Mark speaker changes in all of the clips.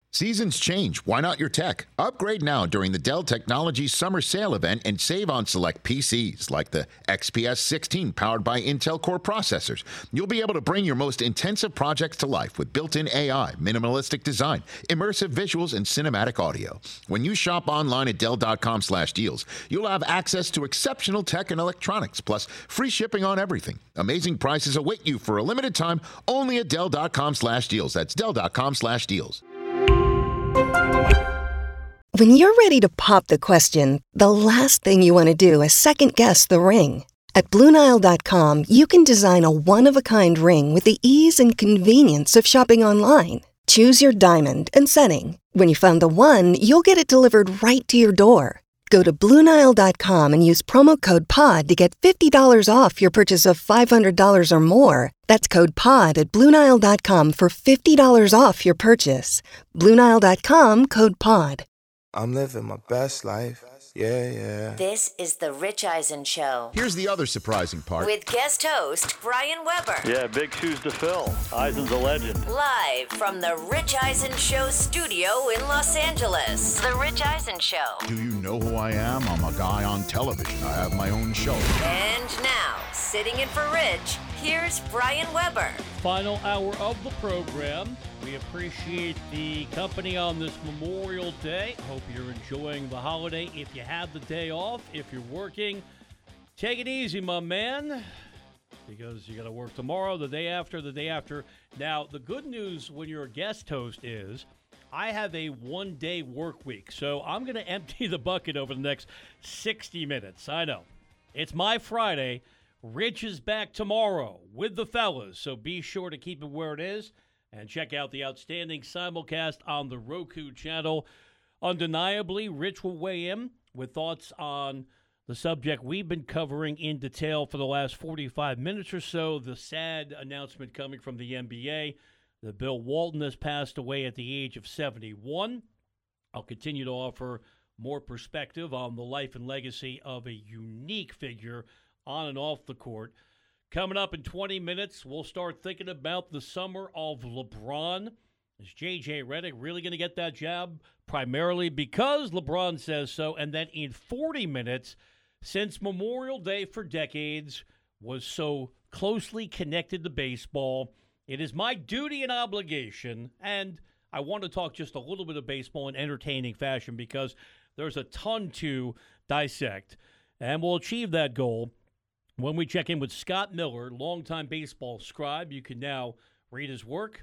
Speaker 1: Seasons change. Why not your tech? Upgrade now during the Dell Technologies Summer Sale event and save on select PCs like the XPS 16 powered by Intel Core processors. You'll be able to bring your most intensive projects to life with built-in AI, minimalistic design, immersive visuals, and cinematic audio. When you shop online at Dell.com/deals, you'll have access to exceptional tech and electronics, plus free shipping on everything. Amazing prices await you for a limited time only at Dell.com/deals. That's Dell.com/deals.
Speaker 2: When you're ready to pop the question, the last thing you want to do is second-guess the ring. At BlueNile.com, you can design a one-of-a-kind ring with the ease and convenience of shopping online. Choose your diamond and setting. When you find the one, you'll get it delivered right to your door. Go to BlueNile.com and use promo code POD to get $50 off your purchase of $500 or more. That's code POD at BlueNile.com for $50 off your purchase. BlueNile.com, code POD.
Speaker 3: I'm living my best life. Yeah.
Speaker 4: This is The Rich Eisen Show.
Speaker 1: Here's the other surprising part.
Speaker 4: With guest host Brian Weber.
Speaker 5: Yeah, big shoes to fill. Eisen's a legend.
Speaker 4: Live from The Rich Eisen Show studio in Los Angeles. The Rich Eisen Show.
Speaker 1: Do you know who I am? I'm a guy on television. I have my own show.
Speaker 4: And now, sitting in for Rich, here's Brian Weber.
Speaker 6: Final hour of the program. We appreciate the company on this Memorial Day. Hope you're enjoying the holiday. If you have the day off, if you're working, take it easy, my man, because you got to work tomorrow, the day after, the day after. Now, the good news when you're a guest host is I have a one-day work week, so I'm going to empty the bucket over the next 60 minutes. I know. It's my Friday. Rich is back tomorrow with the fellas, so be sure to keep it where it is. And check out the outstanding simulcast on the Roku channel. Undeniably, Rich will weigh in with thoughts on the subject we've been covering in detail for the last 45 minutes or so, the sad announcement coming from the NBA that Bill Walton has passed away at the age of 71. I'll continue to offer more perspective on the life and legacy of a unique figure on and off the court. Coming up in 20 minutes, we'll start thinking about the summer of LeBron. Is J.J. Redick really going to get that job? Primarily because LeBron says so. And then in 40 minutes, since Memorial Day for decades was so closely connected to baseball, it is my duty and obligation, and I want to talk just a little bit of baseball in entertaining fashion because there's a ton to dissect. And we'll achieve that goal when we check in with Scott Miller, longtime baseball scribe. You can now read his work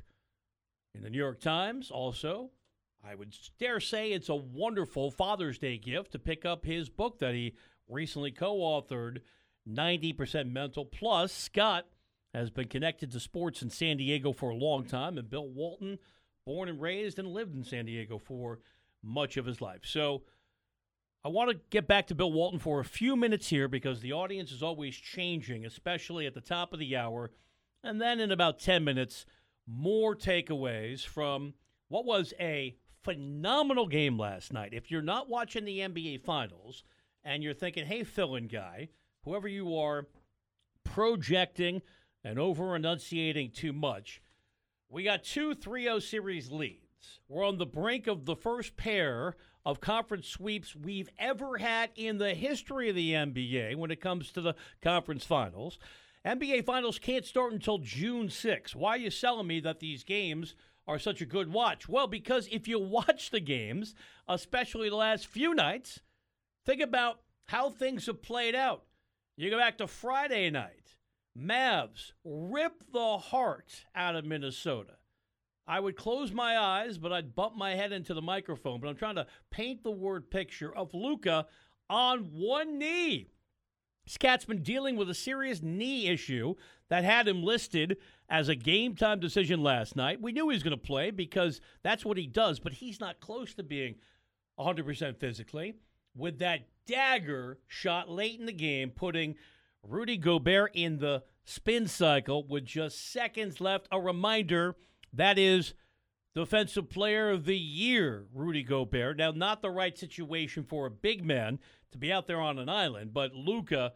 Speaker 6: in the New York Times. Also, I would dare say it's a wonderful Father's Day gift to pick up his book that he recently co-authored, 90% Mental. Plus, Scott has been connected to sports in San Diego for a long time, and Bill Walton, born and raised and lived in San Diego for much of his life. So I want to get back to Bill Walton for a few minutes here because the audience is always changing, especially at the top of the hour. And then in about 10 minutes, more takeaways from what was a phenomenal game last night. If you're not watching the NBA Finals and you're thinking, hey, fill-in guy, whoever you are, projecting and over-enunciating too much, we got 2 3-0 series leads. We're on the brink of the first pair of conference sweeps we've ever had in the history of the NBA when it comes to the conference finals. NBA Finals can't start until June 6th. Why are you selling me that these games are such a good watch? Well, because if you watch the games, especially the last few nights, think about how things have played out. You go back to Friday night. Mavs rip the heart out of Minnesota. I would close my eyes, but I'd bump my head into the microphone. But I'm trying to paint the word picture of Luka on one knee. This cat's been dealing with a serious knee issue that had him listed as a game-time decision last night. We knew he was going to play because that's what he does, but he's not close to being 100% physically. With that dagger shot late in the game, putting Rudy Gobert in the spin cycle with just seconds left. A reminder, that is Defensive Player of the Year, Rudy Gobert. Now, not the right situation for a big man to be out there on an island, but Luka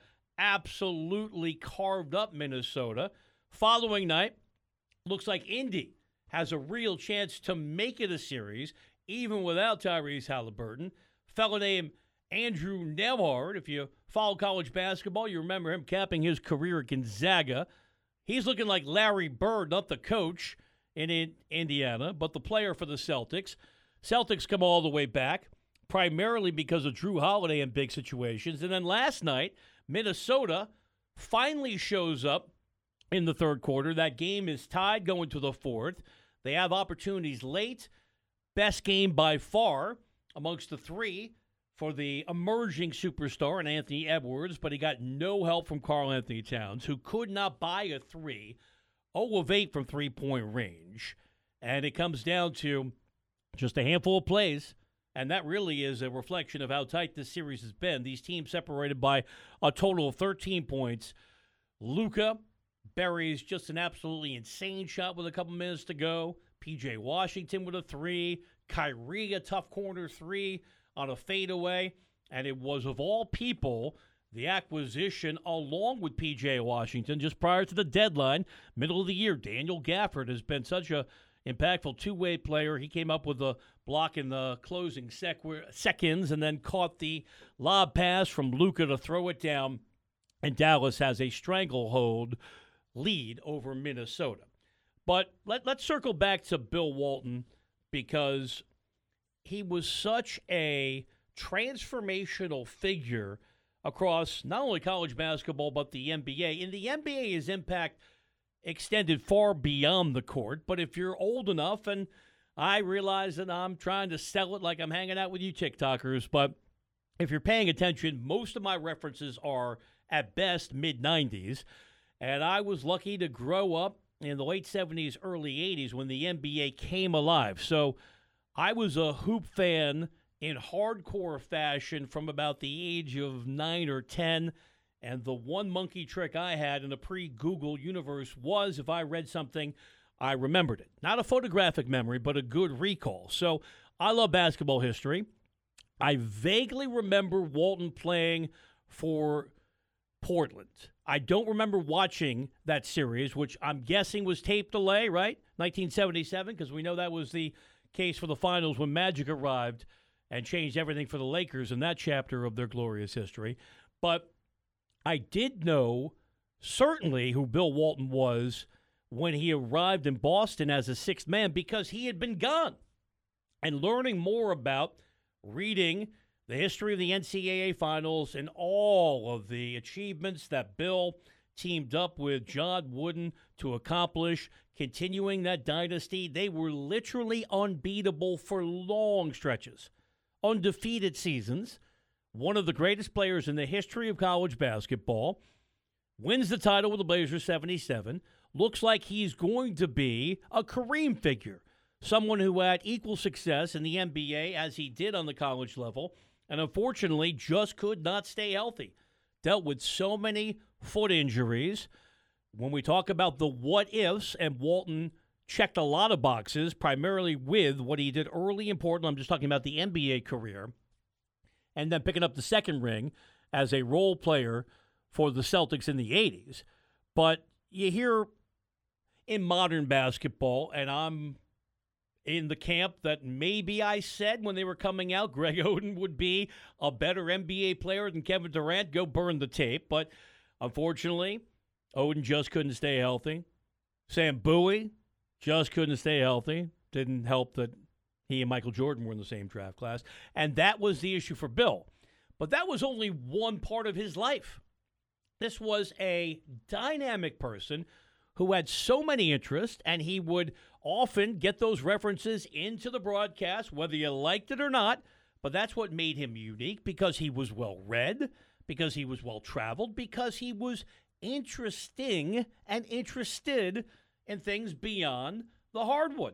Speaker 6: absolutely carved up Minnesota. Following night, looks like Indy has a real chance to make it a series, even without Tyrese Halliburton. Fellow named Andrew Nembhard. If you follow college basketball, you remember him capping his career at Gonzaga. He's looking like Larry Bird, not the coach in Indiana, but the player for the Celtics. Celtics come all the way back, primarily because of Drew Holiday in big situations. And then last night, Minnesota finally shows up in the third quarter. That game is tied going to the fourth. They have opportunities late. Best game by far amongst the three for the emerging superstar and Anthony Edwards, but he got no help from Karl Anthony Towns, who could not buy a three. 0 of 8 from three-point range. And it comes down to just a handful of plays, and that really is a reflection of how tight this series has been. These teams separated by a total of 13 points. Luka buries just an absolutely insane shot with a couple minutes to go. P.J. Washington with a three. Kyrie, a tough corner three on a fadeaway. And it was, of all people, the acquisition along with P.J. Washington just prior to the deadline, middle of the year. Daniel Gafford has been such a impactful two-way player. He came up with a block in the closing seconds and then caught the lob pass from Luka to throw it down. And Dallas has a stranglehold lead over Minnesota. But let's circle back to Bill Walton, because he was such a transformational figure across not only college basketball but the NBA. In the NBA, his impact extended far beyond the court. But if you're old enough, and I realize that I'm trying to sell it like I'm hanging out with you TikTokers, but if you're paying attention, most of my references are at best mid-90s. And I was lucky to grow up in the late 70s, early 80s when the NBA came alive. So I was a hoop fan in hardcore fashion from about the age of 9 or 10. And the one monkey trick I had in a pre-Google universe was if I read something, I remembered it. Not a photographic memory, but a good recall. So I love basketball history. I vaguely remember Walton playing for Portland. I don't remember watching that series, which I'm guessing was tape delay, right? 1977, because we know that was the case for the finals when Magic arrived and changed everything for the Lakers in that chapter of their glorious history. But I did know certainly who Bill Walton was when he arrived in Boston as a sixth man, because he had been gone. And learning more about reading the history of the NCAA finals and all of the achievements that Bill teamed up with John Wooden to accomplish, continuing that dynasty. They were literally unbeatable for long stretches, undefeated seasons. One of the greatest players in the history of college basketball, wins the title with the Blazers 77, looks like he's going to be a Kareem figure, someone who had equal success in the NBA as he did on the college level, and unfortunately just could not stay healthy. Dealt with so many foot injuries. When we talk about the what-ifs, and Walton checked a lot of boxes, primarily with what he did early in Portland. I'm just talking about the NBA career. And then picking up the second ring as a role player for the Celtics in the 80s. But you hear in modern basketball, and I'm in the camp that maybe I said when they were coming out, Greg Oden would be a better NBA player than Kevin Durant. Go burn the tape. But unfortunately, Oden just couldn't stay healthy. Sam Bowie just couldn't stay healthy. Didn't help that he and Michael Jordan were in the same draft class. And that was the issue for Bill. But that was only one part of his life. This was a dynamic person who had so many interests, and he would often get those references into the broadcast, whether you liked it or not. But that's what made him unique, because he was well-read, because he was well-traveled, because he was interesting and interested in things beyond the hardwood.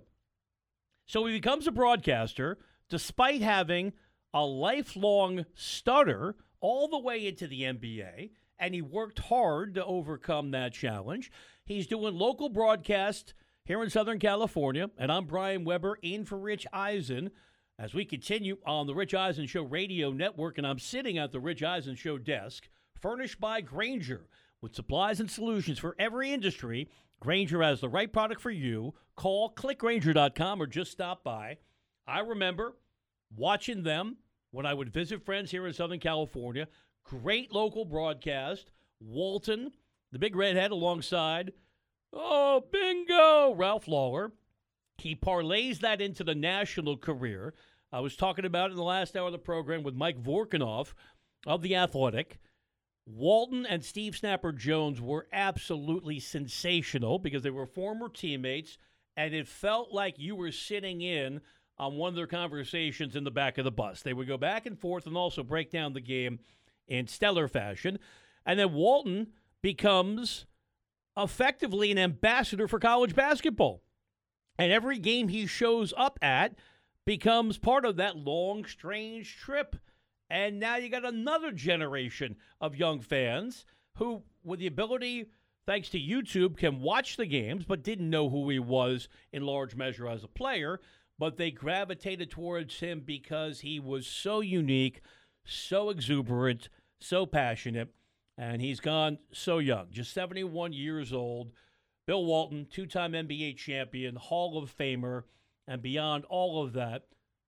Speaker 6: So he becomes a broadcaster, despite having a lifelong stutter all the way into the NBA, and he worked hard to overcome that challenge. He's doing local broadcast here in Southern California, and I'm Brian Weber, in for Rich Eisen, as we continue on the Rich Eisen Show radio network, and I'm sitting at the Rich Eisen Show desk, furnished by Grainger, with supplies and solutions for every industry, Grainger has the right product for you. Call clickgrainger.com or just stop by. I remember watching them when I would visit friends here in Southern California. Great local broadcast. Walton, the big redhead alongside, bingo, Ralph Lawler. He parlays that into the national career. I was talking about it in the last hour of the program with Mike Vorkunov of The Athletic. Walton and Steve Snapper Jones were absolutely sensational because they were former teammates, and it felt like you were sitting in on one of their conversations in the back of the bus. They would go back and forth and also break down the game in stellar fashion. And then Walton becomes effectively an ambassador for college basketball. And every game he shows up at becomes part of that long, strange trip. And now you got another generation of young fans who, with the ability, thanks to YouTube, can watch the games, but didn't know who he was in large measure as a player. But they gravitated towards him because he was so unique, so exuberant, so passionate. And he's gone so young, just 71 years old. Bill Walton, two-time NBA champion, Hall of Famer, and beyond all of that,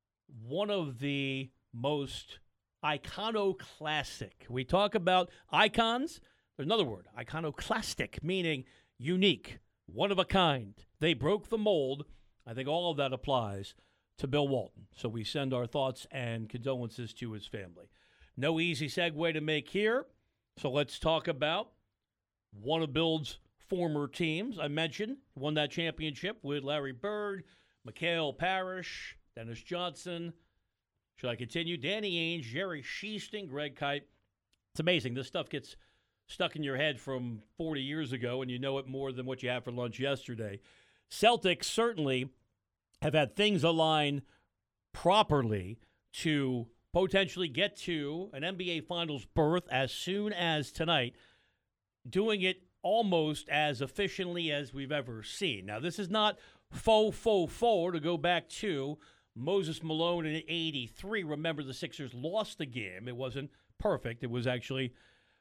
Speaker 6: one of the most iconoclastic. We talk about icons. There's another word, iconoclastic, meaning unique, one of a kind. They broke the mold. I think all of that applies to Bill Walton. So we send our thoughts and condolences to his family. No easy segue to make here. So let's talk about one of Bill's former teams. I mentioned won that championship with Larry Bird, Mikhail Parrish, Dennis Johnson. Should I continue? Danny Ainge, Jerry Sheasting, Greg Kite. It's amazing. This stuff gets stuck in your head from 40 years ago, and you know it more than what you had for lunch yesterday. Celtics certainly have had things align properly to potentially get to an NBA Finals berth as soon as tonight, doing it almost as efficiently as we've ever seen. Now, this is not faux to go back to Moses Malone in 83. Remember, the Sixers lost the game. It wasn't perfect. It was actually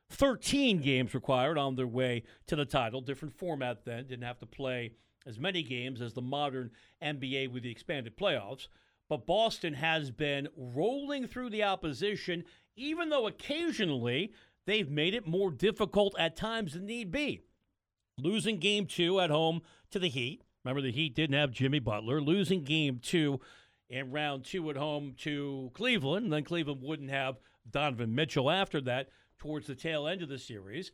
Speaker 6: 13 games required on their way to the title. Different format then. Didn't have to play as many games as the modern NBA with the expanded playoffs. But Boston has been rolling through the opposition, even though occasionally they've made it more difficult at times than need be. Losing Game 2 at home to the Heat. Remember, the Heat didn't have Jimmy Butler. Losing Game 2 in round 2 at home to Cleveland. And then Cleveland wouldn't have Donovan Mitchell after that towards the tail end of the series.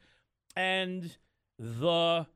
Speaker 6: And the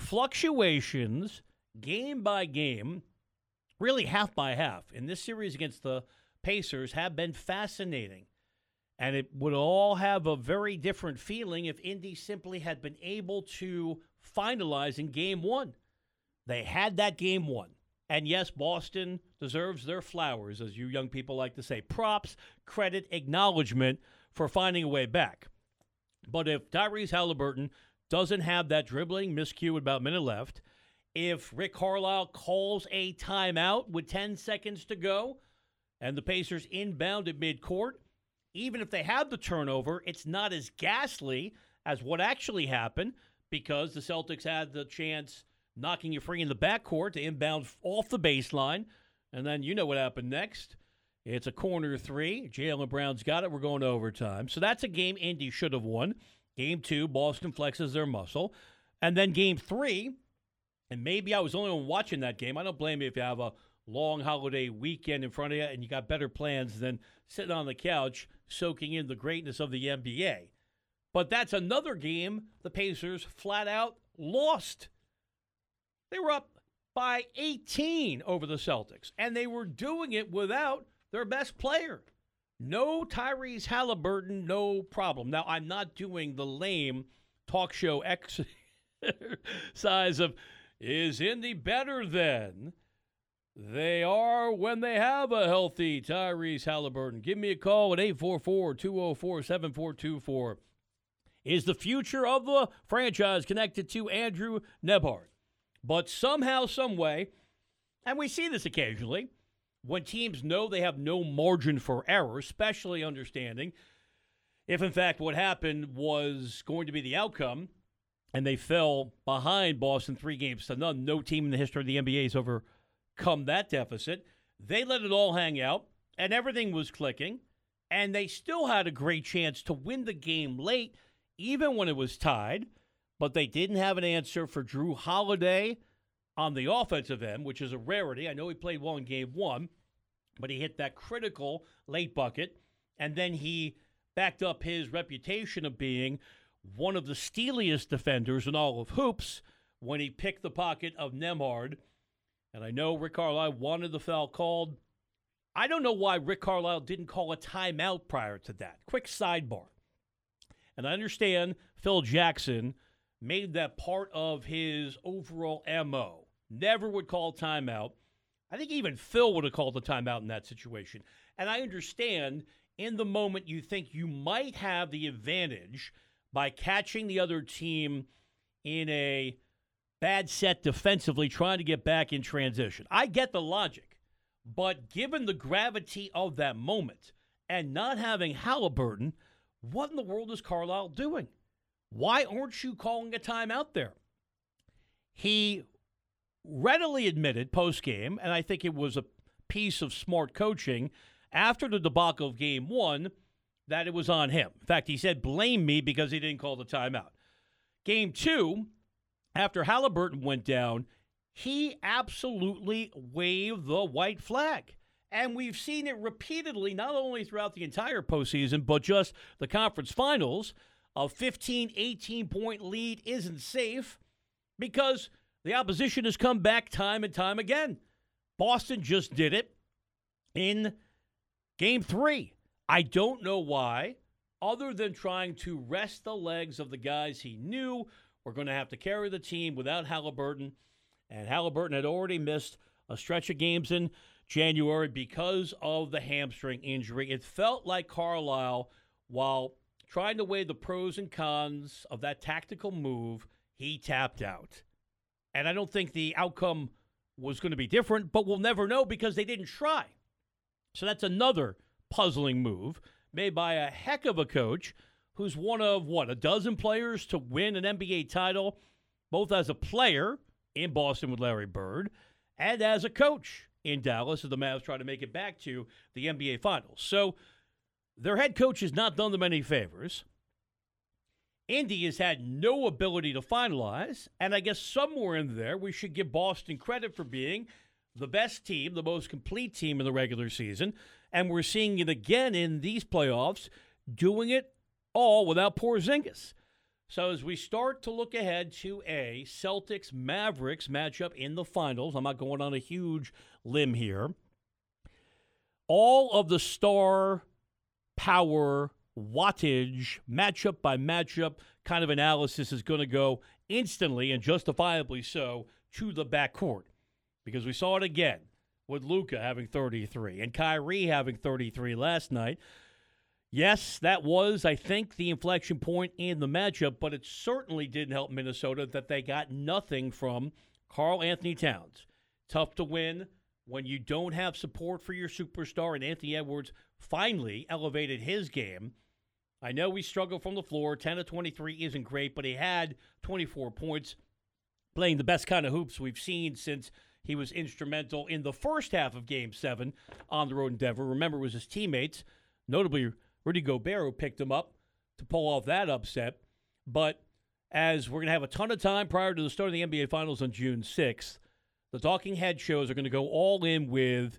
Speaker 6: fluctuations, game by game, really half by half, in this series against the Pacers have been fascinating. And it would all have a very different feeling if Indy simply had been able to finalize in Game 1. They had that Game 1. And yes, Boston deserves their flowers, as you young people like to say. Props, credit, acknowledgement for finding a way back. But if Tyrese Halliburton doesn't have that dribbling miscue with about a minute left, if Rick Carlisle calls a timeout with 10 seconds to go and the Pacers inbound at midcourt, even if they have the turnover, it's not as ghastly as what actually happened because the Celtics had the chance knocking you free in the backcourt to inbound off the baseline. And then you know what happened next. It's a corner three. Jaylen Brown's got it. We're going to overtime. So that's a game Indy should have won. Game 2, Boston flexes their muscle. And then Game 3, and maybe I was only watching that game. I don't blame you if you have a long holiday weekend in front of you and you got better plans than sitting on the couch soaking in the greatness of the NBA. But that's another game the Pacers flat out lost. They were up by 18 over the Celtics, and they were doing it without their best player. No Tyrese Halliburton, no problem. Now, I'm not doing the lame talk show exercise of, is Indy better than they are when they have a healthy Tyrese Halliburton? Give me a call at 844-204-7424. Is the future of the franchise connected to Andrew Nebhard? But somehow, some way, and we see this occasionally, when teams know they have no margin for error, especially understanding if, in fact, what happened was going to be the outcome, and they fell behind Boston 3-0. No team in the history of the NBA has overcome that deficit. They let it all hang out, and everything was clicking, and they still had a great chance to win the game late, even when it was tied, but they didn't have an answer for Drew Holiday on the offensive end, which is a rarity. I know he played well in Game 1, but he hit that critical late bucket, and then he backed up his reputation of being one of the steeliest defenders in all of hoops when he picked the pocket of Nembhard. And I know Rick Carlisle wanted the foul called. I don't know why Rick Carlisle didn't call a timeout prior to that. Quick sidebar. And I understand Phil Jackson made that part of his overall MO. Never would call timeout. I think even Phil would have called a timeout in that situation. And I understand in the moment you think you might have the advantage by catching the other team in a bad set defensively, trying to get back in transition. I get the logic. But given the gravity of that moment and not having Halliburton, what in the world is Carlisle doing? Why aren't you calling a timeout there? He readily admitted post-game, and I think it was a piece of smart coaching after the debacle of Game 1, that it was on him. In fact, he said, blame me because he didn't call the timeout. Game 2, after Halliburton went down, he absolutely waved the white flag. And we've seen it repeatedly, not only throughout the entire postseason, but just the conference finals. A 15, 18-point lead isn't safe because the opposition has come back time and time again. Boston just did it in Game 3. I don't know why, other than trying to rest the legs of the guys he knew were going to have to carry the team without Halliburton. And Halliburton had already missed a stretch of games in January because of the hamstring injury. It felt like Carlisle, while trying to weigh the pros and cons of that tactical move, he tapped out. And I don't think the outcome was going to be different, but we'll never know because they didn't try. So that's another puzzling move made by a heck of a coach who's one of, a dozen players to win an NBA title, both as a player in Boston with Larry Bird and as a coach in Dallas as the Mavs try to make it back to the NBA Finals. So their head coach has not done them any favors. Indy has had no ability to finalize, and I guess somewhere in there we should give Boston credit for being the best team, the most complete team in the regular season, and we're seeing it again in these playoffs, doing it all without Porzingis. So as we start to look ahead to a Celtics-Mavericks matchup in the finals, I'm not going on a huge limb here, all of the star power wattage, matchup by matchup kind of analysis is going to go instantly and justifiably so to the backcourt. Because we saw it again with Luka having 33 and Kyrie having 33 last night. Yes, that was, I think, the inflection point in the matchup, but it certainly didn't help Minnesota that they got nothing from Karl Anthony Towns. Tough to win when you don't have support for your superstar, and Anthony Edwards finally elevated his game. I know he struggled from the floor. 10 of 23 isn't great, but he had 24 points, playing the best kind of hoops we've seen since he was instrumental in the first half of Game 7 on the road in Denver. Remember, it was his teammates, notably Rudy Gobert, who picked him up to pull off that upset. But as we're going to have a ton of time prior to the start of the NBA Finals on June 6th, the talking head shows are going to go all in with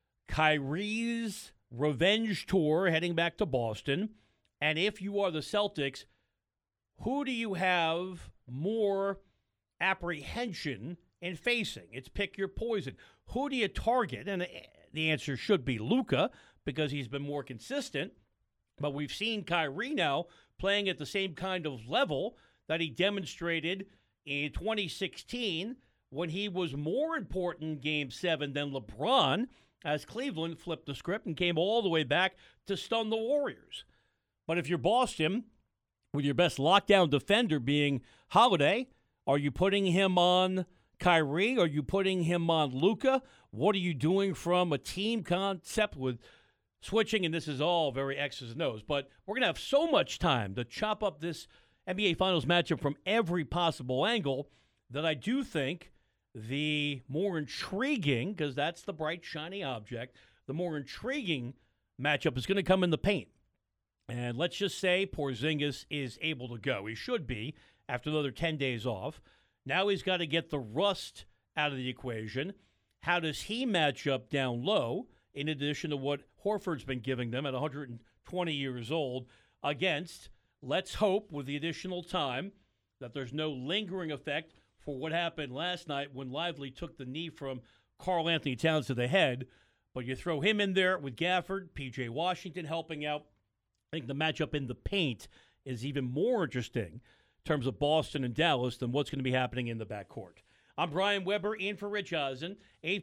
Speaker 6: Kyrie's revenge tour heading back to Boston. And if you are the Celtics, who do you have more apprehension in facing? It's pick your poison. Who do you target? And the answer should be Luka because he's been more consistent. But we've seen Kyrie now playing at the same kind of level that he demonstrated in 2016 when he was more important in Game 7 than LeBron, as Cleveland flipped the script and came all the way back to stun the Warriors. But if you're Boston, with your best lockdown defender being Holiday, are you putting him on Kyrie? Are you putting him on Luka? What are you doing from a team concept with switching? And this is all very X's and O's. But we're going to have so much time to chop up this NBA Finals matchup from every possible angle, that I do think the more intriguing, because that's the bright, shiny object, the more intriguing matchup is going to come in the paint. And let's just say Porzingis is able to go. He should be after another 10 days off. Now he's got to get the rust out of the equation. How does he match up down low, in addition to what Horford's been giving them at 120 years old, against, let's hope, with the additional time, that there's no lingering effect for what happened last night when Lively took the knee from Karl Anthony Towns to the head. But you throw him in there with Gafford, P.J. Washington helping out. I think the matchup in the paint is even more interesting in terms of Boston and Dallas than what's going to be happening in the backcourt. I'm Brian Weber, in for Rich Eisen,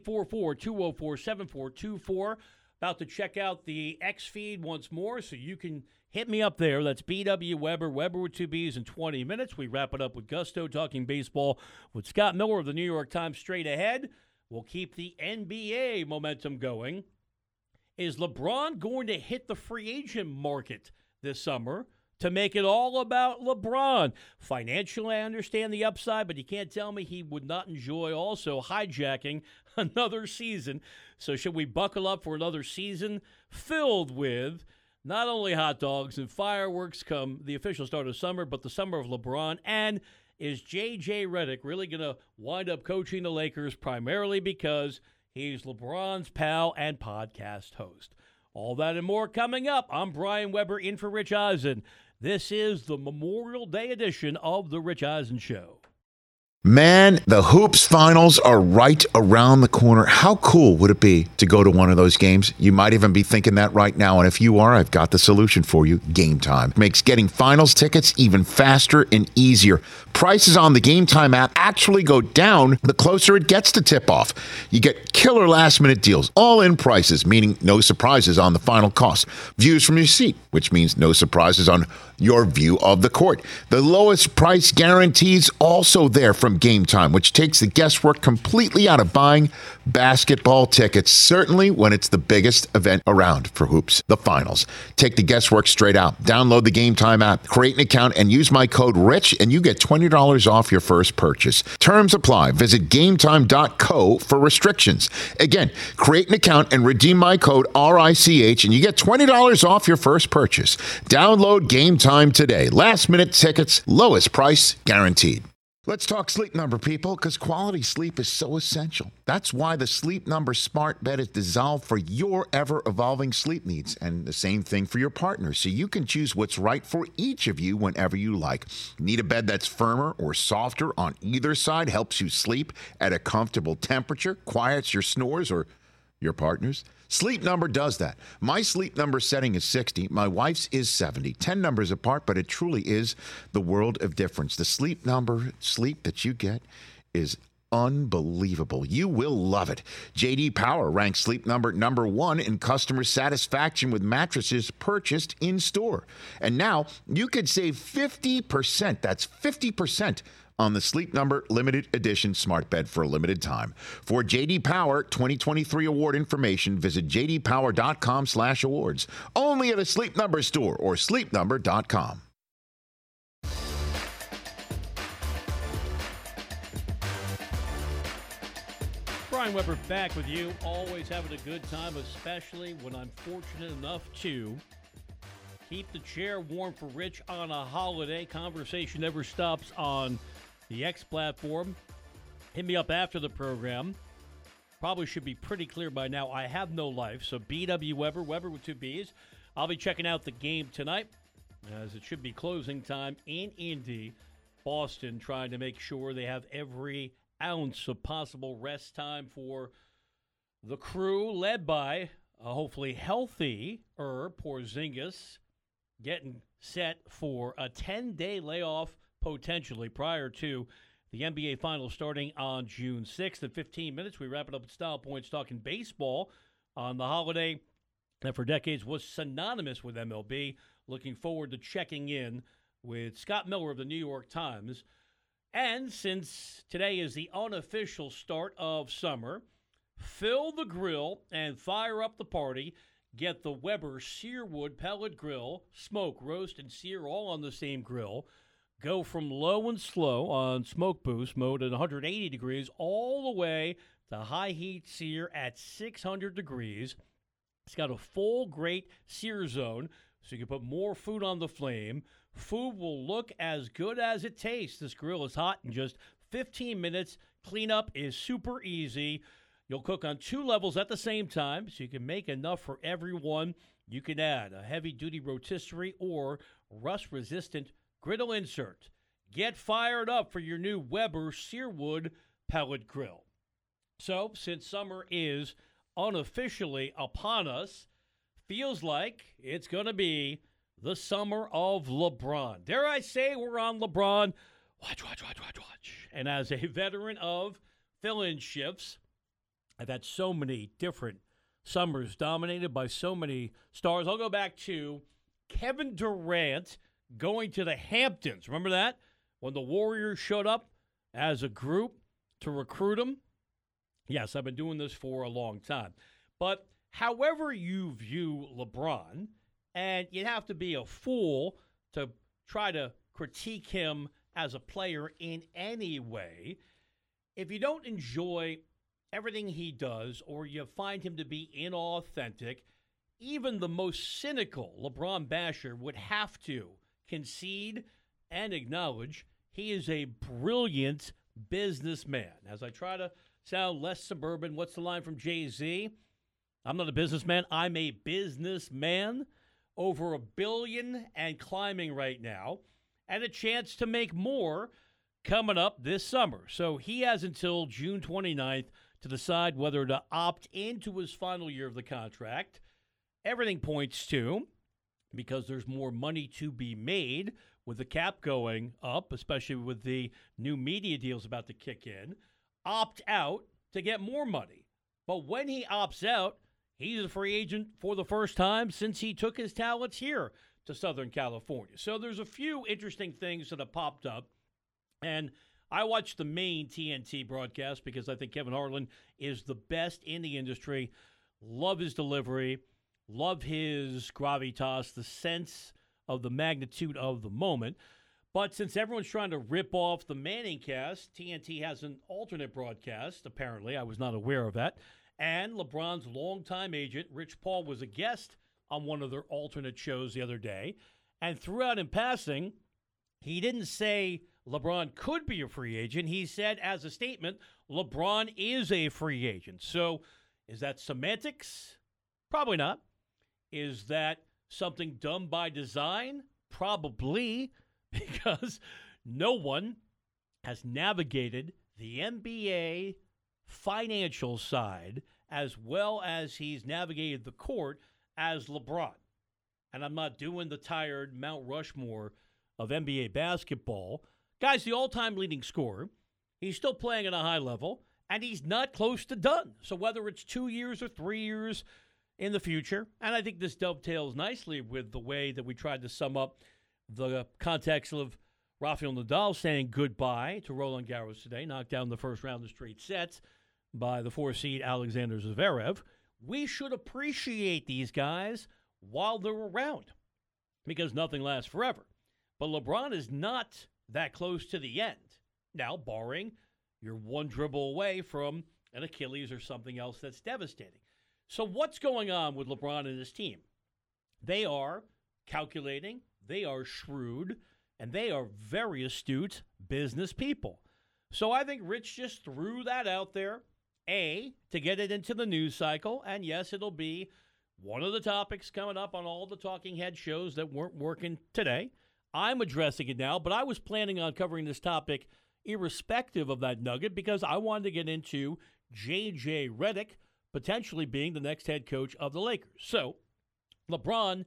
Speaker 6: 844-204-7424. About to check out the X feed once more, so you can hit me up there. That's BW Weber, Weber with 2 B's in 20 minutes. We wrap it up with Gusto talking baseball with Scott Miller of the New York Times straight ahead. We'll keep the NBA momentum going. Is LeBron going to hit the free agent market this summer to make it all about LeBron? Financially, I understand the upside, but you can't tell me he would not enjoy also hijacking another season. So should we buckle up for another season filled with not only hot dogs and fireworks come the official start of summer, but the summer of LeBron? And is J.J. Redick really going to wind up coaching the Lakers primarily because he's LeBron's pal and podcast host? All that and more coming up. I'm Brian Weber, in for Rich Eisen. This is the Memorial Day edition of The Rich Eisen Show.
Speaker 1: Man, the Hoops finals are right around the corner. How cool would it be to go to one of those games? You might even be thinking that right now. And if you are, I've got the solution for you. Game Time makes getting finals tickets even faster and easier. Prices on the Game Time app actually go down the closer it gets to tip-off. You get killer last-minute deals, all-in prices, meaning no surprises on the final cost. Views from your seat, which means no surprises on your view of the court. The lowest price guarantees also there from Game Time, which takes the guesswork completely out of buying basketball tickets, certainly when it's the biggest event around for hoops, the finals. Take the guesswork straight out. Download the Game Time app, create an account, and use my code RICH, and you get $20 off your first purchase. Terms apply. Visit GameTime.co for restrictions. Again, create an account and redeem my code RICH, and you get $20 off your first purchase. Download Game Time today. Last minute tickets, lowest price guaranteed. Let's talk Sleep Number, people, because quality sleep is so essential. That's why the Sleep Number smart bed is designed for your ever-evolving sleep needs, and the same thing for your partner, so you can choose what's right for each of you whenever you like. Need a bed that's firmer or softer on either side, helps you sleep at a comfortable temperature, quiets your snores or your partner's? Sleep Number does that. My Sleep Number setting is 60. My wife's is 70. 10 numbers apart, but it truly is the world of difference. The Sleep Number sleep that you get is unbelievable. You will love it. J.D. Power ranks Sleep Number number 1 in customer satisfaction with mattresses purchased in store. And now you could save 50%. That's 50% on the Sleep Number limited edition smart bed for a limited time. For J.D. Power 2023 award information, visit jdpower.com/awards. Only at a Sleep Number store or sleepnumber.com.
Speaker 6: Brian Weber back with you. Always having a good time, especially when I'm fortunate enough to keep the chair warm for Rich on a holiday. Conversation never stops on the X platform. Hit me up after the program. Probably should be pretty clear by now. I have no life, so BW Weber, Weber with 2 B's. I'll be checking out the game tonight, as it should be closing time in Indy. Boston trying to make sure they have every ounce of possible rest time for the crew, led by a hopefully healthier Porzingis, getting set for a 10-day layoff potentially prior to the NBA Finals starting on June 6th. In 15 minutes, we wrap it up at Style Points talking baseball on the holiday that for decades was synonymous with MLB. Looking forward to checking in with Scott Miller of the New York Times. And since today is the unofficial start of summer, fill the grill and fire up the party. Get the Weber Searwood Pellet Grill, smoke, roast, and sear all on the same grill. go from low and slow on smoke boost mode at 180 degrees all the way to high heat sear at 600 degrees. It's got a full great sear zone, so you can put more food on the flame. Food will look as good as it tastes. This grill is hot in just 15 minutes. Cleanup is super easy. You'll cook on 2 levels at the same time, so you can make enough for everyone. You can add a heavy-duty rotisserie or rust-resistant griddle insert. Get fired up for your new Weber Searwood pellet grill. So, since summer is unofficially upon us, feels like it's going to be the summer of LeBron. Dare I say we're on LeBron? Watch. And as a veteran of fill-in shifts, I've had so many different summers dominated by so many stars. I'll go back to Kevin Durant going to the Hamptons. Remember that? When the Warriors showed up as a group to recruit him? Yes, I've been doing this for a long time. But however you view LeBron, and you'd have to be a fool to try to critique him as a player in any way, if you don't enjoy everything he does or you find him to be inauthentic, even the most cynical LeBron basher would have to concede and acknowledge he is a brilliant businessman. As I try to sound less suburban, what's the line from Jay-Z? I'm not a businessman, I'm a businessman. Over $1 billion and climbing right now, and a chance to make more coming up this summer. So he has until June 29th to decide whether to opt into his final year of the contract. Everything points to, because there's more money to be made with the cap going up, especially with the new media deals about to kick in, opt out to get more money. But when he opts out, he's a free agent for the first time since he took his talents here to Southern California. So there's a few interesting things that have popped up. And I watched the main TNT broadcast because I think Kevin Harlan is the best in the industry. Love his delivery. Love his gravitas, the sense of the magnitude of the moment. But since everyone's trying to rip off the Manning cast, TNT has an alternate broadcast, apparently. I was not aware of that. And LeBron's longtime agent, Rich Paul, was a guest on one of their alternate shows the other day. And threw out in passing, he didn't say LeBron could be a free agent. He said, as a statement, LeBron is a free agent. So is that semantics? Probably not. Is that something done by design? Probably, because no one has navigated the NBA financial side as well as he's navigated the court as LeBron. And I'm not doing the tired Mount Rushmore of NBA basketball. Guy's the all-time leading scorer. He's still playing at a high level, and he's not close to done. So whether it's 2 years or 3 years in the future, and I think this dovetails nicely with the way that we tried to sum up the context of Rafael Nadal saying goodbye to Roland Garros today, knocked down the first round of straight sets by the 4-seed Alexander Zverev. We should appreciate these guys while they're around because nothing lasts forever. But LeBron is not that close to the end. Now, barring you're one dribble away from an Achilles or something else that's devastating. So what's going on with LeBron and his team? They are calculating, they are shrewd, and they are very astute business people. So I think Rich just threw that out there, A, to get it into the news cycle, and yes, it'll be one of the topics coming up on all the talking head shows that weren't working today. I'm addressing it now, but I was planning on covering this topic irrespective of that nugget because I wanted to get into J.J. Redick potentially being the next head coach of the Lakers. So LeBron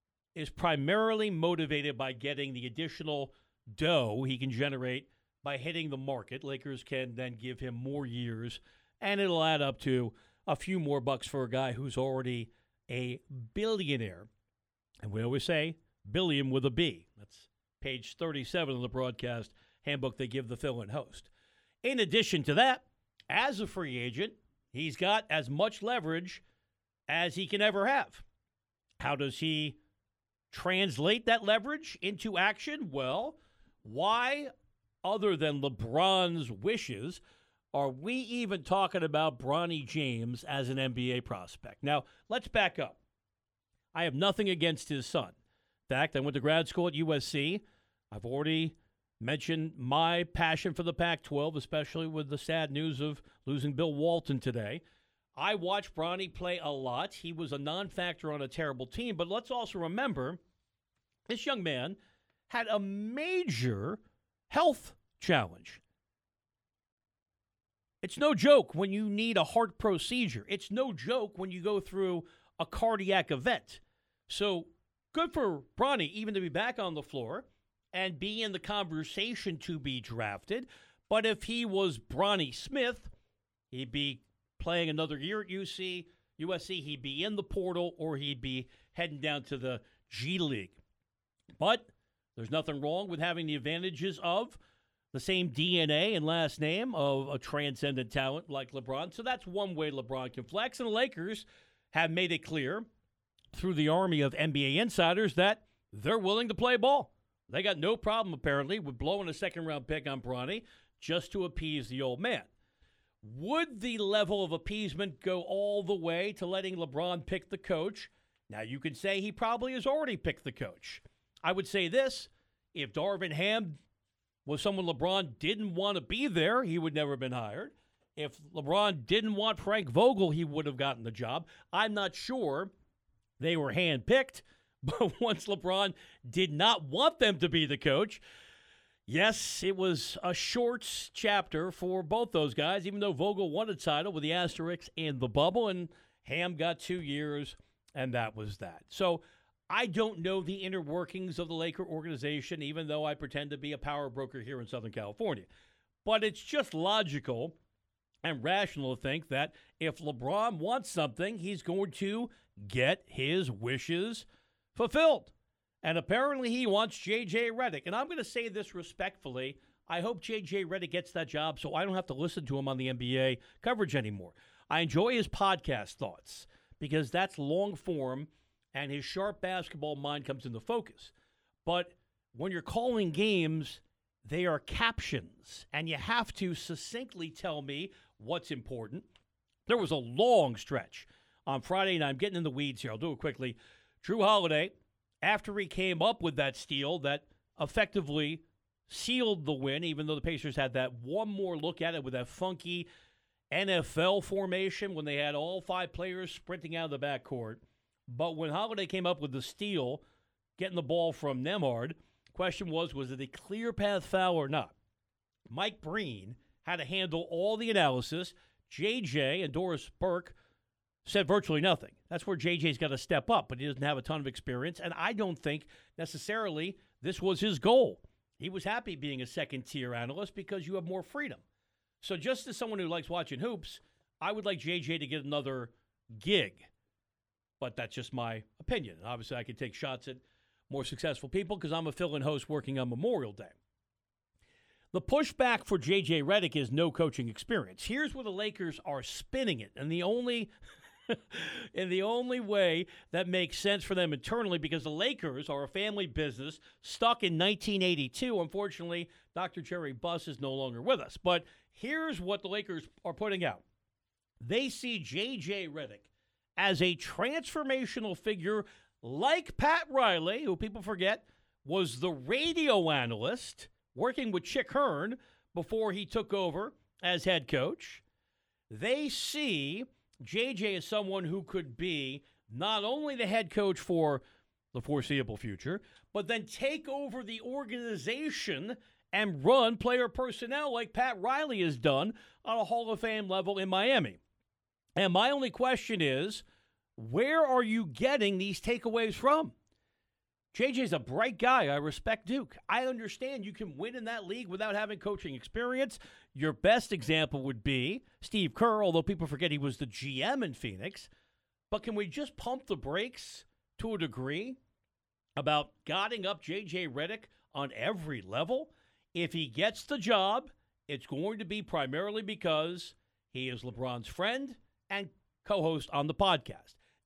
Speaker 6: is primarily motivated by getting the additional dough he can generate by hitting the market. Lakers can then give him more years, and it'll add up to a few more bucks for a guy who's already a billionaire. And we always say billion with a B. That's page 37 of the broadcast handbook they give the fill-in host. In addition to that, as a free agent, he's got as much leverage as he can ever have. How does he translate that leverage into action? Well, why, other than LeBron's wishes, are we even talking about Bronny James as an NBA prospect? Now, let's back up. I have nothing against his son. In fact, I went to grad school at USC. I've already mentioned my passion for the Pac-12, especially with the sad news of losing Bill Walton today. I watched Bronny play a lot. He was a non-factor on a terrible team. But let's also remember, this young man had a major health challenge. It's no joke when you need a heart procedure. It's no joke when you go through a cardiac event. So good for Bronny even to be back on the floor and be in the conversation to be drafted. But if he was Bronny Smith, he'd be playing another year at USC, he'd be in the portal, or he'd be heading down to the G League. But there's nothing wrong with having the advantages of the same DNA and last name of a transcendent talent like LeBron. So that's one way LeBron can flex. And the Lakers have made it clear through the army of NBA insiders that they're willing to play ball. They got no problem, apparently, with blowing a second-round pick on Bronny just to appease the old man. Would the level of appeasement go all the way to letting LeBron pick the coach? Now, you could say he probably has already picked the coach. I would say this: if Darvin Ham was someone LeBron didn't want to be there, he would never have been hired. If LeBron didn't want Frank Vogel, he would have gotten the job. I'm not sure they were handpicked, but once LeBron did not want them to be the coach, yes, it was a short chapter for both those guys, even though Vogel won a title with the asterisk in the bubble, and Ham got 2 years, and that was that. So I don't know the inner workings of the Laker organization, even though I pretend to be a power broker here in Southern California. But it's just logical and rational to think that if LeBron wants something, he's going to get his wishes fulfilled. And apparently he wants J.J. Redick. And I'm going to say this respectfully. I hope J.J. Redick gets that job so I don't have to listen to him on the NBA coverage anymore. I enjoy his podcast thoughts because that's long form and his sharp basketball mind comes into focus. But when you're calling games, they are captions, and you have to succinctly tell me what's important. There was a long stretch on Friday night. I'm getting in the weeds here. I'll do it quickly. Jrue Holiday, after he came up with that steal that effectively sealed the win, even though the Pacers had that one more look at it with that funky NFL formation when they had all 5 players sprinting out of the backcourt. But when Holiday came up with the steal, getting the ball from Nembhard, question was it a clear path foul or not? Mike Breen had to handle all the analysis. JJ and Doris Burke said virtually nothing. That's where JJ's got to step up, but he doesn't have a ton of experience, and I don't think necessarily this was his goal. He was happy being a second-tier analyst because you have more freedom. So just as someone who likes watching hoops, I would like JJ to get another gig. But that's just my opinion. Obviously, I could take shots at more successful people because I'm a fill-in host working on Memorial Day. The pushback for J.J. Redick is no coaching experience. Here's where the Lakers are spinning it, and the only way that makes sense for them internally, because the Lakers are a family business stuck in 1982. Unfortunately, Dr. Jerry Buss is no longer with us. But here's what the Lakers are putting out. They see J.J. Redick as a transformational figure like Pat Riley, who people forget was the radio analyst working with Chick Hearn before he took over as head coach. They see JJ as someone who could be not only the head coach for the foreseeable future, but then take over the organization and run player personnel like Pat Riley has done on a Hall of Fame level in Miami. And my only question is, where are you getting these takeaways from? JJ's a bright guy. I respect Duke. I understand you can win in that league without having coaching experience. Your best example would be Steve Kerr, although people forget he was the GM in Phoenix. But can we just pump the brakes to a degree about godding up J.J. Redick on every level? If he gets the job, it's going to be primarily because he is LeBron's friend and co-host on the podcast.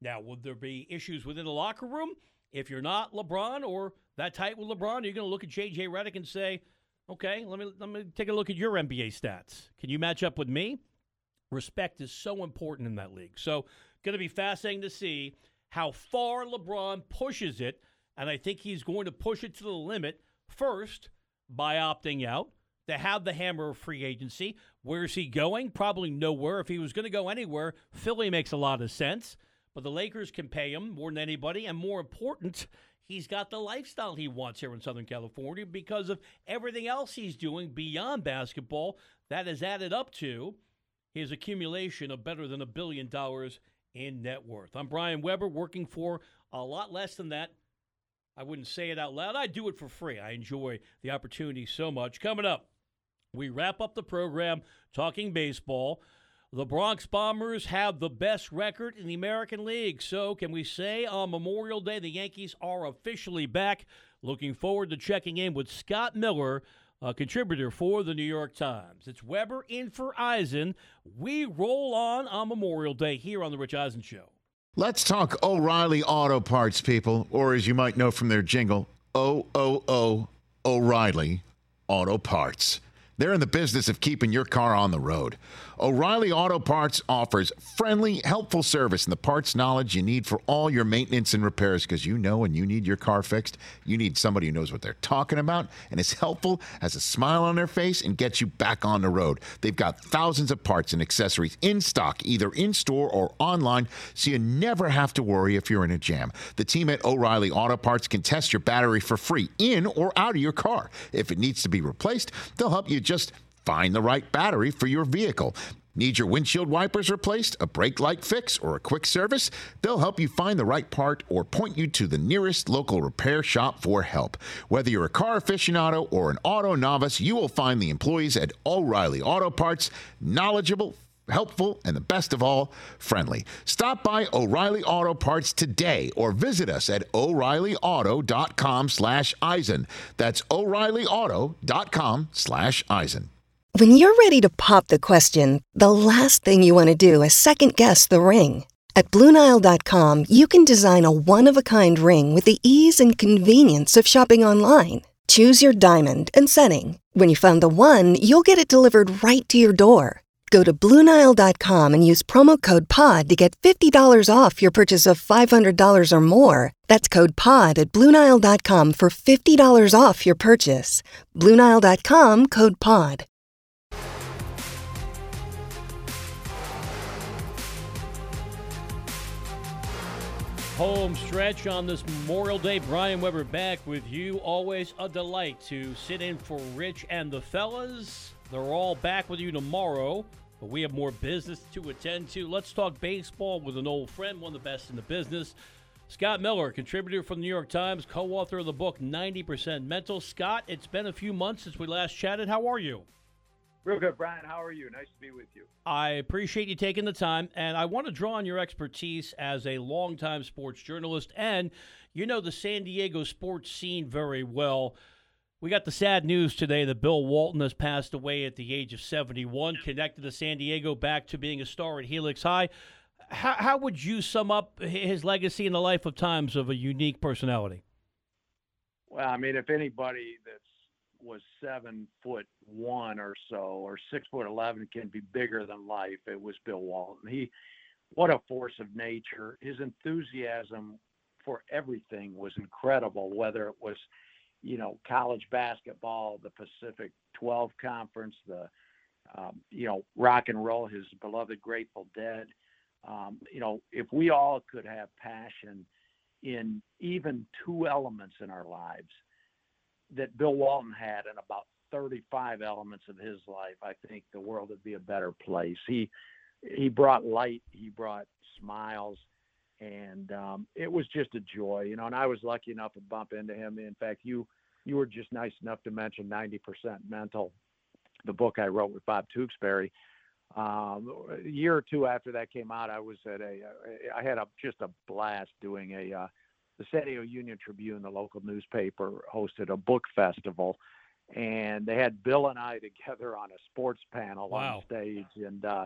Speaker 6: Now, would there be issues within the locker room? If you're not LeBron or that tight with LeBron, you're going to look at J.J. Redick and say, okay, let me take a look at your NBA stats. Can you match up with me? Respect is so important in that league. So going to be fascinating to see how far LeBron pushes it, and I think he's going to push it to the limit first by opting out to have the hammer of free agency. Where's he going? Probably nowhere. If he was going to go anywhere, Philly makes a lot of sense, but the Lakers can pay him more than anybody, and more important, he's got the lifestyle he wants here in Southern California because of everything else he's doing beyond basketball that has added up to his accumulation of better than $1 billion in net worth. I'm Brian Weber, working for a lot less than that. I wouldn't say it out loud. I do it for free. I enjoy the opportunity so much. Coming up, we wrap up the program talking baseball. The Bronx Bombers have the best record in the American League. So can we say on Memorial Day the Yankees are officially back? Looking forward to checking in with Scott Miller, a contributor for the New York Times. It's Weber in for Eisen. We roll on Memorial Day here on The Rich Eisen Show.
Speaker 1: Let's talk O'Reilly Auto Parts, people, or as you might know from their jingle, O'Reilly Auto Parts. They're in the business of keeping your car on the road. O'Reilly Auto Parts offers friendly, helpful service and the parts knowledge you need for all your maintenance and repairs, because you know when you need your car fixed, you need somebody who knows what they're talking about and is helpful, has a smile on their face, and gets you back on the road. They've got thousands of parts and accessories in stock, either in-store or online, so you never have to worry if you're in a jam. The team at O'Reilly Auto Parts can test your battery for free in or out of your car. If it needs to be replaced, they'll help you just find the right battery for your vehicle. Need your windshield wipers replaced, a brake light fix, or a quick service? They'll help you find the right part or point you to the nearest local repair shop for help. Whether you're a car aficionado or an auto novice, you will find the employees at O'Reilly Auto Parts knowledgeable, helpful, and the best of all, friendly. Stop by O'Reilly Auto Parts today or visit us at O'ReillyAuto.com/Eisen. That's O'ReillyAuto.com/Eisen.
Speaker 2: When you're ready to pop the question, the last thing you want to do is second-guess the ring. At BlueNile.com, you can design a one-of-a-kind ring with the ease and convenience of shopping online. Choose your diamond and setting. When you find the one, you'll get it delivered right to your door. Go to BlueNile.com and use promo code POD to get $50 off your purchase of $500 or more. That's code POD at BlueNile.com for $50 off your purchase. BlueNile.com, code POD.
Speaker 6: Home stretch on this Memorial Day. Brian Weber back with you. Always a delight to sit in for Rich and the fellas. They're all back with you tomorrow, but we have more business to attend to. Let's talk baseball with an old friend, one of the best in the business. Scott Miller, contributor from the New York Times, co-author of the book 90% Mental. Scott, it's been a few months since we last chatted. How are you?
Speaker 7: Real good, Brian. How are you? Nice to be with you.
Speaker 6: I appreciate you taking the time, and I want to draw on your expertise as a longtime sports journalist, and you know the San Diego sports scene very well. We got the sad news today that Bill Walton has passed away at the age of 71, connected to San Diego back to being a star at Helix High. How would you sum up his legacy in the life of times of a unique personality?
Speaker 7: Well, I mean, if anybody was 7'1" or so, or 6'11" can be bigger than life, it was Bill Walton. What a force of nature. His enthusiasm for everything was incredible, whether it was, college basketball, the Pacific 12 Conference, the, rock and roll, his beloved Grateful Dead. If we all could have passion in even two elements in our lives that Bill Walton had in about 35 elements of his life, I think the world would be a better place. He brought light, he brought smiles, and it was just a joy, and I was lucky enough to bump into him. In fact, you were just nice enough to mention 90% Mental, the book I wrote with Bob Tewksbury. A year or two after that came out, I was I had just a blast doing the San Diego Union Tribune, the local newspaper, hosted a book festival, and they had Bill and I together on a sports panel on stage. And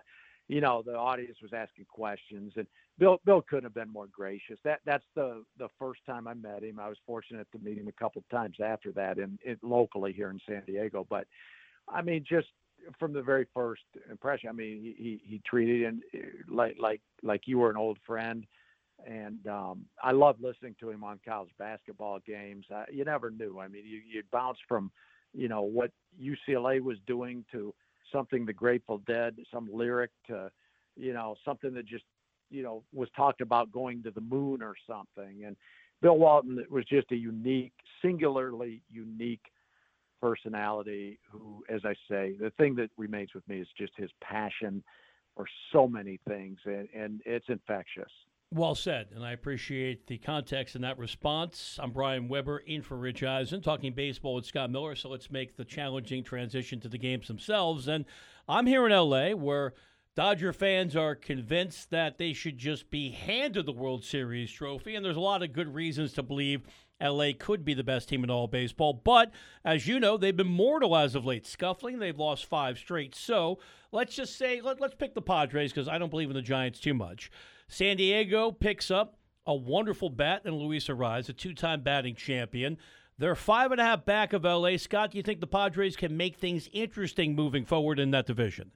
Speaker 7: the audience was asking questions, and Bill couldn't have been more gracious. That's the first time I met him. I was fortunate to meet him a couple of times after that in locally here in San Diego. But I mean, just from the very first impression, I mean, he treated him like you were an old friend. And I love listening to him on college basketball games. You never knew. I mean, you'd bounce from, what UCLA was doing to something the Grateful Dead, some lyric to, something that just, was talked about going to the moon or something. And Bill Walton was just a singularly unique personality who, as I say, the thing that remains with me is just his passion for so many things, and it's infectious.
Speaker 6: Well said, and I appreciate the context in that response. I'm Brian Weber, in for Rich Eisen, talking baseball with Scott Miller, so let's make the challenging transition to the games themselves. And I'm here in L.A., where Dodger fans are convinced that they should just be handed the World Series trophy, and there's a lot of good reasons to believe L.A. could be the best team in all baseball. But, as you know, they've been mortal as of late, scuffling. They've lost 5 straight. So let's just say, let's pick the Padres, because I don't believe in the Giants too much. San Diego picks up a wonderful bat in Luis Arraez, a 2-time batting champion. They're 5.5 back of L.A. Scott, do you think the Padres can make things interesting moving forward in that division?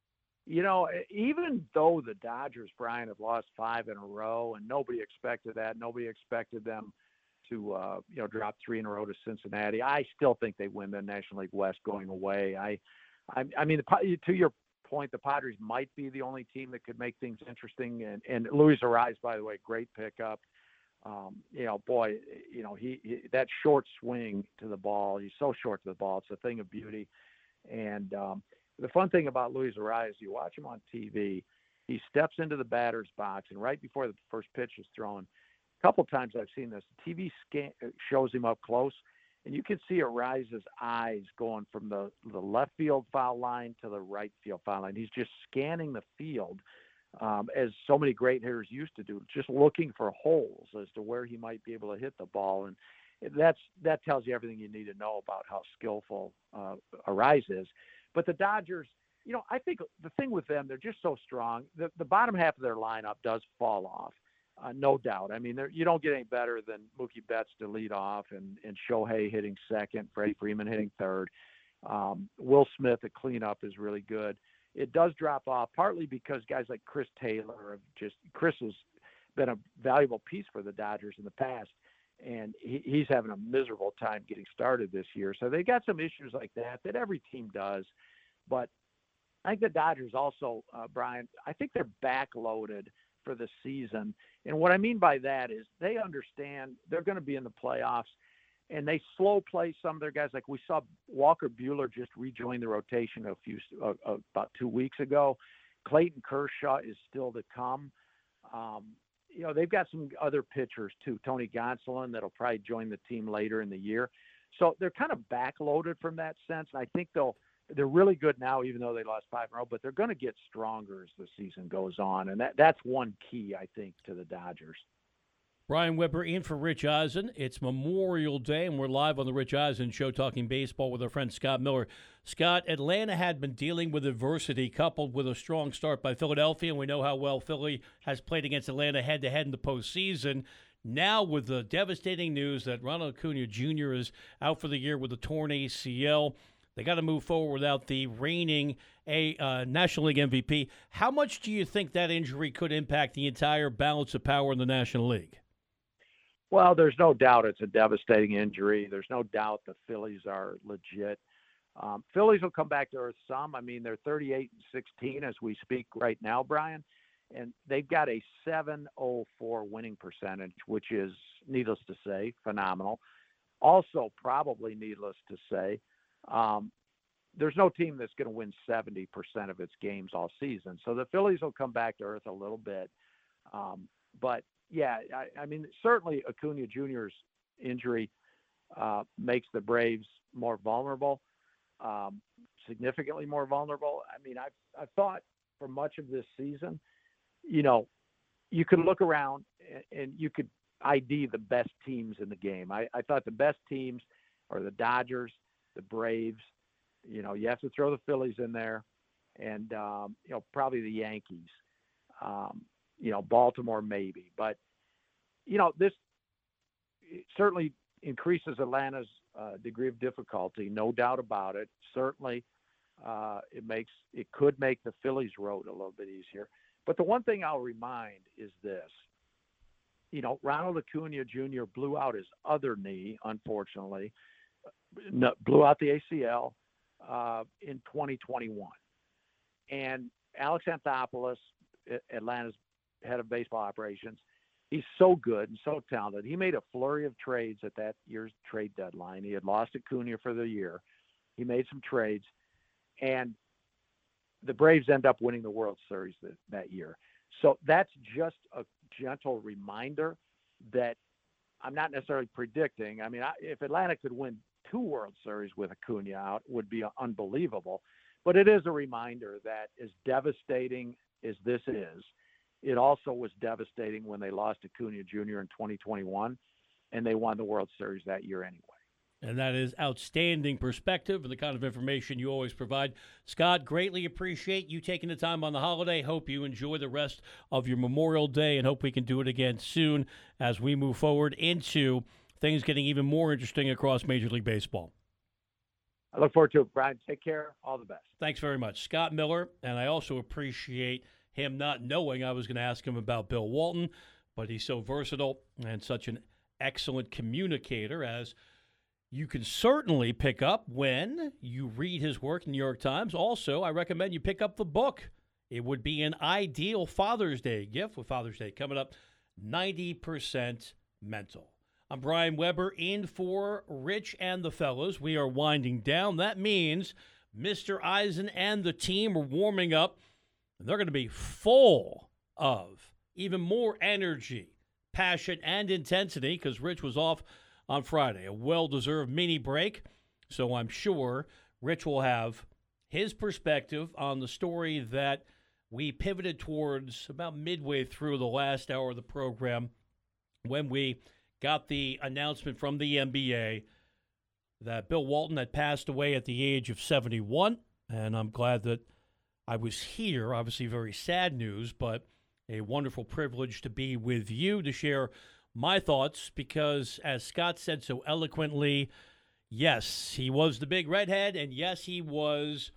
Speaker 7: Even though the Dodgers, Brian, have lost 5 in a row, and nobody expected that, nobody expected them to, drop 3 in a row to Cincinnati, I still think they win the National League West going away. I mean, to your point, the Padres might be the only team that could make things interesting. And Luis Arraez, by the way, great pickup. That short swing to the ball, he's so short to the ball. It's a thing of beauty. And the fun thing about Luis Arraez, you watch him on TV, he steps into the batter's box, and right before the first pitch is thrown, a couple times I've seen this, the TV shows him up close, and you can see Arraez's eyes going from the left field foul line to the right field foul line. He's just scanning the field, as so many great hitters used to do, just looking for holes as to where he might be able to hit the ball. And that tells you everything you need to know about how skillful Arraez is. But the Dodgers, I think the thing with them, they're just so strong. The bottom half of their lineup does fall off. No doubt. I mean, you don't get any better than Mookie Betts to lead off and Shohei hitting second, Freddie Freeman hitting third. Will Smith at cleanup is really good. It does drop off partly because guys like Chris Taylor Chris has been a valuable piece for the Dodgers in the past, and he's having a miserable time getting started this year. So they got some issues like that every team does. But I think the Dodgers also, Brian, I think they're backloaded for the season. And what I mean by that is they understand they're going to be in the playoffs, and they slow play some of their guys. Like we saw Walker Buehler just rejoin the rotation about 2 weeks ago. Clayton Kershaw is still to come. They've got some other pitchers too. Tony Gonsolin that'll probably join the team later in the year. So they're kind of backloaded from that sense. And I think they're really good now, even though they lost 5 in a row, but they're going to get stronger as the season goes on. And that's one key, I think, to the Dodgers.
Speaker 6: Brian Weber in for Rich Eisen. It's Memorial Day, and we're live on the Rich Eisen Show talking baseball with our friend Scott Miller. Scott, Atlanta had been dealing with adversity coupled with a strong start by Philadelphia, and we know how well Philly has played against Atlanta head-to-head in the postseason. Now with the devastating news that Ronald Acuna Jr. is out for the year with a torn ACL, they got to move forward without the reigning National League MVP. How much do you think that injury could impact the entire balance of power in the National League?
Speaker 7: Well, there's no doubt it's a devastating injury. There's no doubt the Phillies are legit. Phillies will come back to earth some. I mean, they're 38-16 as we speak right now, Brian, and they've got a .704 winning percentage, which is, needless to say, phenomenal. Also, probably needless to say, there's no team that's going to win 70% of its games all season. So the Phillies will come back to earth a little bit. But yeah, I mean, certainly Acuna Jr.'s injury makes the Braves more vulnerable, significantly more vulnerable. I mean, I thought for much of this season, you could look around and you could ID the best teams in the game. I thought the best teams are the Dodgers, the Braves. You have to throw the Phillies in there. and probably the Yankees. Baltimore maybe, but this certainly increases Atlanta's degree of difficulty, no doubt about it. Certainly, it could make the Phillies' road a little bit easier. But the one thing I'll remind is this: Ronald Acuna Jr. blew out his other knee, unfortunately, blew out the ACL in 2021, and Alex Anthopoulos, Atlanta's head of baseball operations, he's so good and so talented. He made a flurry of trades at that year's trade deadline. He had lost Acuna for the year. He made some trades, and the Braves end up winning the World Series that year. So that's just a gentle reminder that I'm not necessarily predicting. I mean, if Atlanta could win 2 World Series with Acuna out, it would be unbelievable. But it is a reminder that as devastating as this is, it also was devastating when they lost Acuna Jr. in 2021, and they won the World Series that year anyway.
Speaker 6: And that is outstanding perspective and the kind of information you always provide. Scott, greatly appreciate you taking the time on the holiday. Hope you enjoy the rest of your Memorial Day and hope we can do it again soon as we move forward into things getting even more interesting across Major League Baseball.
Speaker 7: I look forward to it, Brian. Take care. All the best.
Speaker 6: Thanks very much. Scott Miller, and I also appreciate him not knowing I was going to ask him about Bill Walton, but he's so versatile and such an excellent communicator, as you can certainly pick up when you read his work in the New York Times. Also, I recommend you pick up the book. It would be an ideal Father's Day gift with Father's Day coming up, 90% Mental. I'm Brian Weber in for Rich and the fellas. We are winding down. That means Mr. Eisen and the team are warming up. They're going to be full of even more energy, passion, and intensity because Rich was off on Friday, a well-deserved mini break. So I'm sure Rich will have his perspective on the story that we pivoted towards about midway through the last hour of the program when we got the announcement from the NBA that Bill Walton had passed away at the age of 71. And I'm glad that I was here. Obviously very sad news, but a wonderful privilege to be with you to share my thoughts because, as Scott said so eloquently, yes, he was the big redhead, and yes, he was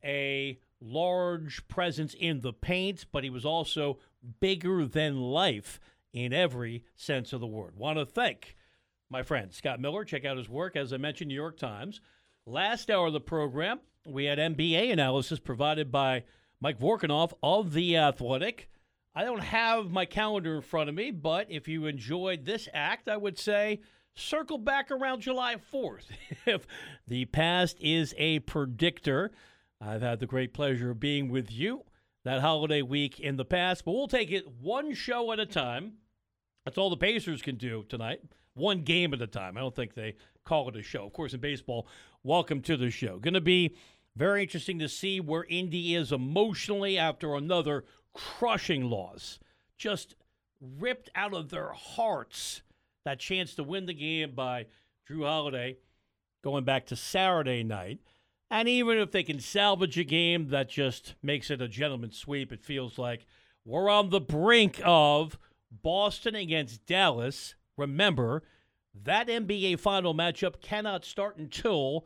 Speaker 6: a large presence in the paint, but he was also bigger than life in every sense of the word. Want to thank my friend Scott Miller. Check out his work, as I mentioned, New York Times. Last hour of the program, we had NBA analysis provided by Mike Vorkunov of The Athletic. I don't have my calendar in front of me, but if you enjoyed this act, I would say circle back around July 4th. If the past is a predictor, I've had the great pleasure of being with you that holiday week in the past, but we'll take it one show at a time. That's all the Pacers can do tonight. One game at a time. I don't think they call it a show. Of course, in baseball, welcome to the show. Going to be very interesting to see where Indy is emotionally after another crushing loss. Just ripped out of their hearts that chance to win the game by Drew Holiday going back to Saturday night. And even if they can salvage a game that just makes it a gentleman's sweep, it feels like we're on the brink of Boston against Dallas. Remember, that NBA final matchup cannot start until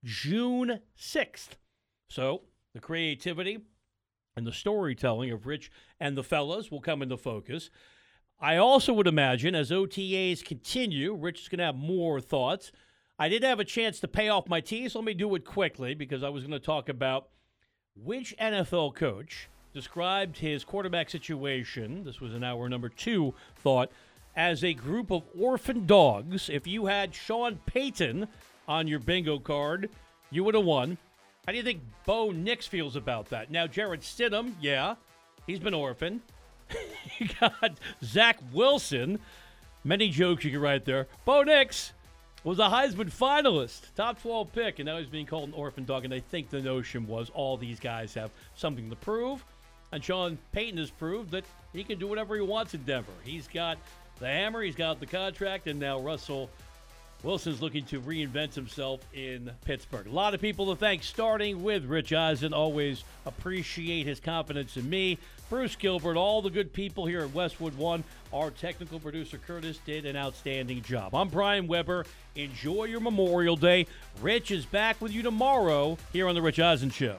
Speaker 6: June 6th. So the creativity and the storytelling of Rich and the fellas will come into focus. I also would imagine as OTAs continue, Rich is going to have more thoughts. I did have a chance to pay off my tea, so let me do it quickly because I was going to talk about which NFL coach described his quarterback situation, this was in hour number 2, thought, as a group of orphan dogs. If you had Sean Payton on your bingo card, you would have won. How do you think Bo Nix feels about that? Now, Jarrett Stidham, yeah, he's been orphaned. You got Zach Wilson. Many jokes you can write there. Bo Nix was a Heisman finalist, top 12 pick, and now he's being called an orphan dog. And I think the notion was all these guys have something to prove. And Sean Payton has proved that he can do whatever he wants in Denver. He's got the hammer, he's got the contract, and now Russell Wilson's looking to reinvent himself in Pittsburgh. A lot of people to thank, starting with Rich Eisen. Always appreciate his confidence in me. Bruce Gilbert, all the good people here at Westwood One. Our technical producer, Curtis, did an outstanding job. I'm Brian Weber. Enjoy your Memorial Day. Rich is back with you tomorrow here on The Rich Eisen Show.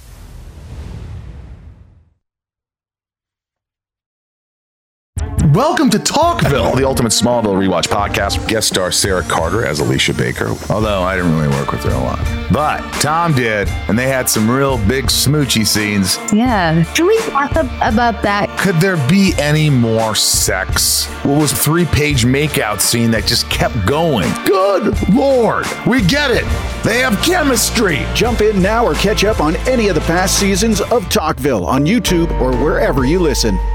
Speaker 8: Welcome to Talkville,
Speaker 9: the ultimate Smallville rewatch podcast. Guest star Sarah Carter as Alicia Baker.
Speaker 8: Although I didn't really work with her a lot. But Tom did, and they had some real big smoochy scenes.
Speaker 10: Yeah. Can we talk about that?
Speaker 8: Could there be any more sex? What was a 3-page makeout scene that just kept going? Good Lord. We get it. They have chemistry.
Speaker 11: Jump in now or catch up on any of the past seasons of Talkville on YouTube or wherever you listen.